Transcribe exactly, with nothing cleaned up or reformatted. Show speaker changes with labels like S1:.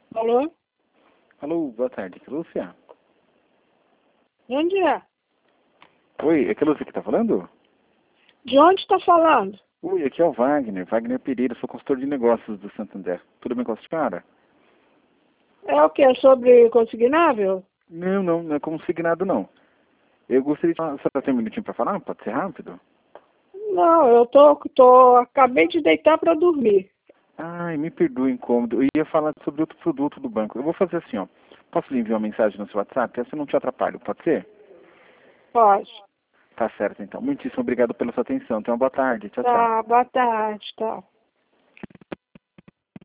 S1: Alô?
S2: Alô, boa tarde, aqui é Lúcia.
S1: De onde é?
S2: Oi, aqui é a Lúcia que tá falando?
S1: De onde está falando?
S2: Oi, aqui é o Wagner, Wagner Pereira, sou consultor de negócios do Santander. Tudo bem com a senhora?
S1: É o que? Sobre consignável?
S2: Não, não, não é consignado não. Eu gostaria de... A senhora tem um minutinho pra falar? Pode ser rápido?
S1: Não, eu tô, tô, acabei de deitar para dormir.
S2: Ai, me perdoe o incômodo. Eu ia falar sobre outro produto do banco. Eu vou fazer assim, ó. Posso lhe enviar uma mensagem no seu WhatsApp? Essa eu não te atrapalho, pode ser?
S1: Pode.
S2: Tá certo, então. Muitíssimo obrigado pela sua atenção. Tenha uma boa tarde. Tchau, tchau.
S1: Tá, boa tarde, tá.